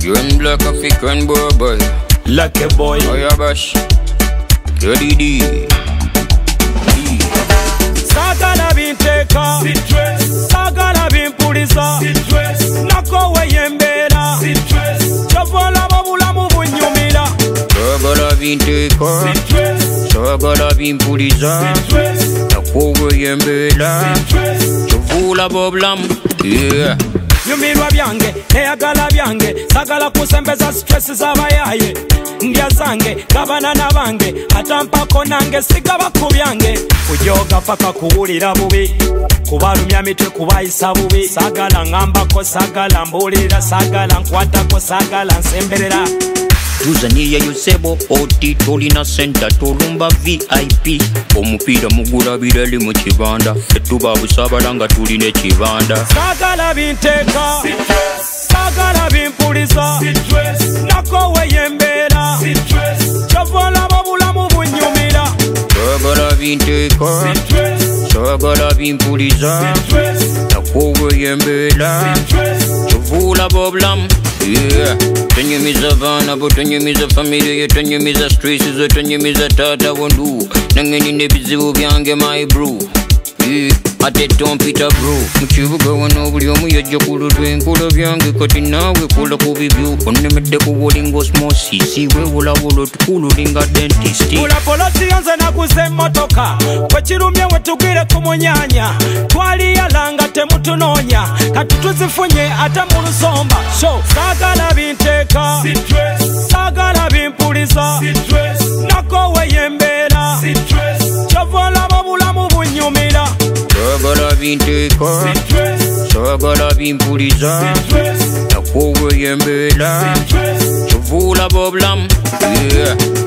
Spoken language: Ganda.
Young black African boy. Lucky boy. Oh yeah, bash. KDD. Sagala binteka. Sagala bimpulisa. Nako weyembera. Chovola babulamu bunyumira. Sagala binteka. Sagala bimpulisa. Nako weyembera. Chovola babulamu. Yeah. Yumirwa byange, neyagala byange. Sagala kusembeza stress z'abayaye. Ndya zange, gabana nabange. Atampako nange sigaba ku byange. Kujoga paka kuwulira bubi. Kubalumya mitwe kubayisa bubi. Sagala ngambako, sagala mbulira. Sagala nkwatako, sagala nsemberera. Tuzaniya Yosebo Oti tolina center tolumba VIP omupira mugula birali mu kibanda fetuba busabala nga tuline kibanda sagala binteka sagala bimpulisa nako weyembera chovola babulamu bunyumira sagala binteka sagala bimpulisa nako weyembera chovola babulamu. Yeah, tanyumiza vana bo tanyumiza familia tanyumiza stresses tanyumiza tata wondu nangeni nebizibu byange my bro. Yeah, ate tompita bro mukibuga wano buli omu yajja kululwa enkola byange kati naawe kola ku bibyo onnemedde kuwolinga osmosis wewolawolo tukululinga dentist ulapoloti yonze naguze emmotoka kwekirumye wetugwire ku munyanya twaliyalanga temutunoonya kati tuzifunye ate mu lusomba sho sagala binteka sagala bimpulisa nako weyembeera kyovola babulamu bunyumira sagala binteka sagala bimpulisa nako weyembeera kyovola babulamu. Yeah.